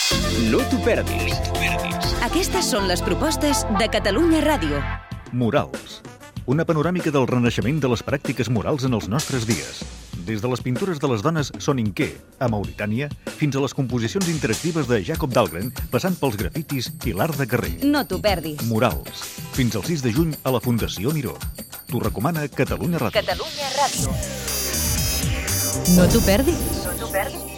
No t'ho perdis. Aquestes són les propostes de Catalunya Ràdio. Murals. Una panoràmica del renaixement de les pràctiques murals en els nostres dies. Des de les pintures de les dones Soninké, a Mauritània, fins a les composicions interactives de Jacob Dahlgren, passant pels grafitis i l'art de carrer. No t'ho perdis. Murals. Fins al 6 de juny a la Fundació Miró. T'ho recomana Catalunya Ràdio. Catalunya Ràdio. No t'ho perdis. No t'ho perdis.